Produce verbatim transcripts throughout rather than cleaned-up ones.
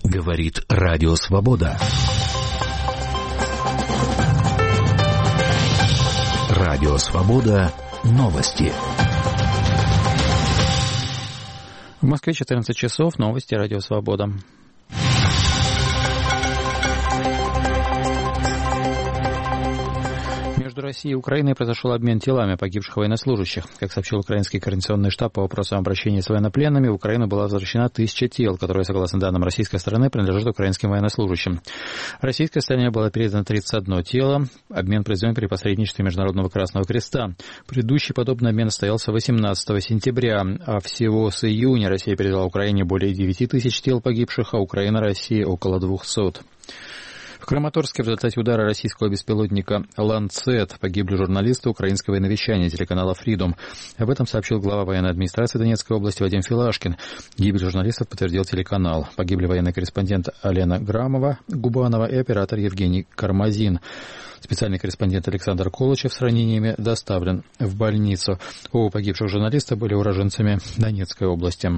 Говорит Радио Свобода. Радио Свобода. Новости. В Москве четырнадцать часов. Новости Радио Свобода. Между Россией и Украиной произошел обмен телами погибших военнослужащих. Как сообщил украинский координационный штаб по вопросам обращения с военнопленными, в Украину была возвращена тысяча тел, которые, согласно данным российской стороны, принадлежат украинским военнослужащим. Российской стороне было передано тридцать одно тело. Обмен произведен при посредничестве Международного Красного Креста. Предыдущий подобный обмен состоялся восемнадцатого сентября, а всего с июня Россия передала Украине более девяти тысяч тел погибших, а Украина России около двухсот. В Краматорске в результате удара российского беспилотника «Ланцет» погибли журналисты украинского военновещания телеканала «Фридом». Об этом сообщил глава военной администрации Донецкой области Вадим Филашкин. Гибель журналистов подтвердил телеканал. Погибли военный корреспондент Алена Грамова, Губанова и оператор Евгений Кармазин. Специальный корреспондент Александр Колычев с ранениями доставлен в больницу. Оба погибших журналиста были уроженцами Донецкой области.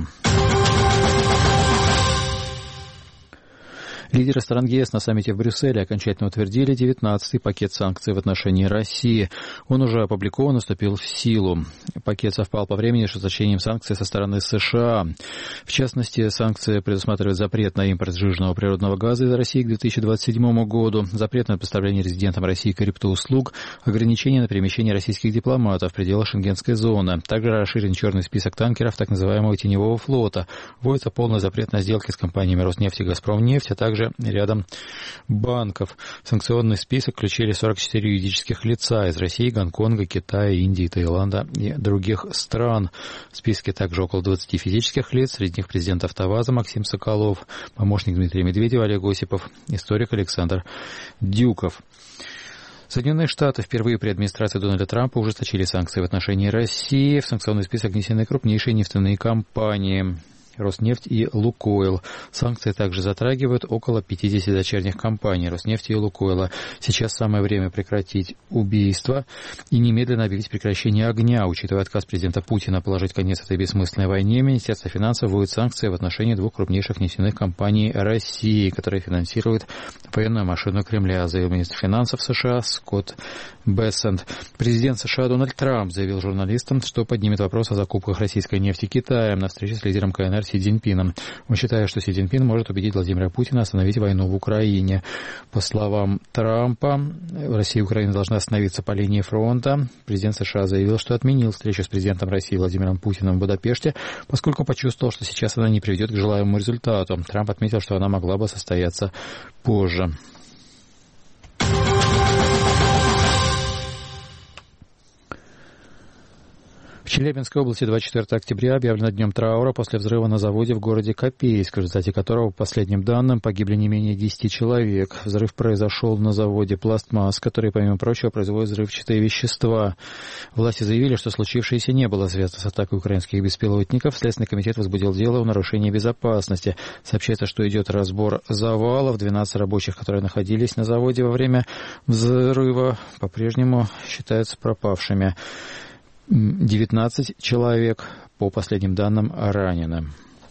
Лидеры стран ЕС на саммите в Брюсселе окончательно утвердили девятнадцатый пакет санкций в отношении России. Он уже опубликован и вступил в силу. Пакет совпал по времени с ужесточением санкций со стороны США. В частности, санкции предусматривают запрет на импорт сжиженного природного газа из России к две тысячи двадцать седьмому году, запрет на поставление резидентам России криптоуслуг, ограничения на перемещение российских дипломатов в пределах шенгенской зоны. Также расширен черный список танкеров так называемого теневого флота. Вводится полный запрет на сделки с компаниями «Роснефть» и «Газпромнефть», а также рядом банков. В санкционный список включили сорок четыре юридических лица из России, Гонконга, Китая, Индии, Таиланда и других стран. В списке также около двадцати физических лиц, среди них президент «АвтоВАЗа» Максим Соколов, помощник Дмитрия Медведева Олег Осипов, историк Александр Дюков. Соединенные Штаты впервые при администрации Дональда Трампа ужесточили санкции в отношении России. В санкционный список внесены крупнейшие нефтяные компании «Роснефть» и «Лукойл». Санкции также затрагивают около пятидесяти дочерних компаний «Роснефти» и «Лукойла». Сейчас самое время прекратить убийство и немедленно объявить прекращение огня. Учитывая отказ президента Путина положить конец этой бессмысленной войне, Министерство финансов вводит санкции в отношении двух крупнейших нефтяных компаний России, которые финансируют военную машину Кремля, заявил министр финансов США Скотт Бессент. Президент США Дональд Трамп заявил журналистам, что поднимет вопрос о закупках российской нефти Китаем на встрече с лидером КНР Си Цзиньпином. Он считает, что Си Цзиньпин может убедить Владимира Путина остановить войну в Украине. По словам Трампа, Россия и Украина должны остановиться по линии фронта. Президент США заявил, что отменил встречу с президентом России Владимиром Путиным в Будапеште, поскольку почувствовал, что сейчас она не приведет к желаемому результату. Трамп отметил, что она могла бы состояться позже. В Челябинской области двадцать четвёртого октября объявлено днем траура после взрыва на заводе в городе Копейск, в результате которого, по последним данным, погибли не менее десяти человек. Взрыв произошел на заводе «Пластмасс», который, помимо прочего, производит взрывчатые вещества. Власти заявили, что случившееся не было связано с атакой украинских беспилотников. Следственный комитет возбудил дело о нарушении безопасности. Сообщается, что идет разбор завалов. двенадцать рабочих, которые находились на заводе во время взрыва, по-прежнему считаются пропавшими. девятнадцать человек, по последним данным, ранены.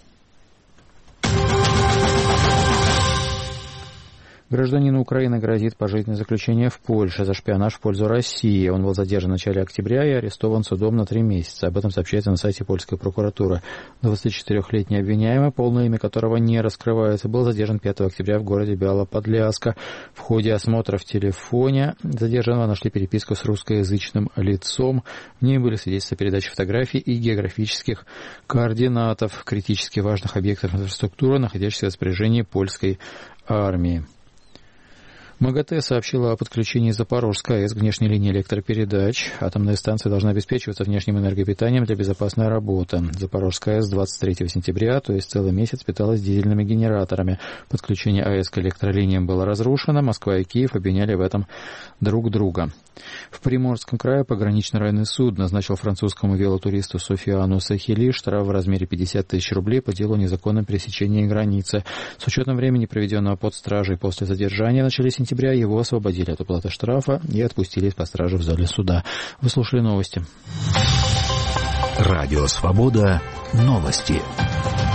Гражданину Украины грозит пожизненное заключение в Польше за шпионаж в пользу России. Он был задержан в начале октября и арестован судом на три месяца. Об этом сообщается на сайте польской прокуратуры. двадцатичетырёхлетний обвиняемый, полное имя которого не раскрывается, был задержан пятого октября в городе Бяла-Подляска. В ходе осмотра в телефоне задержанного нашли переписку с русскоязычным лицом. В ней были свидетельства передачи фотографий и географических координатов критически важных объектов инфраструктуры, находящихся в распоряжении польской армии. МАГАТЭ сообщила о подключении Запорожской АЭС к внешней линии электропередач. Атомная станция должна обеспечиваться внешним энергопитанием для безопасной работы. Запорожская АЭС двадцать третьего сентября, то есть целый месяц, питалась дизельными генераторами. Подключение АЭС к электролиниям было разрушено. Москва и Киев обвиняли в этом друг друга. В Приморском крае пограничный районный суд назначил французскому велотуристу Софиану Сахили штраф в размере пятьдесят тысяч рублей по делу о незаконном пересечении границы. С учетом времени, проведенного под стражей после задержания в начале сентября, его освободили от уплаты штрафа и отпустили из-под стражи в зале суда. Вы слушали новости. Радио Свобода. Новости.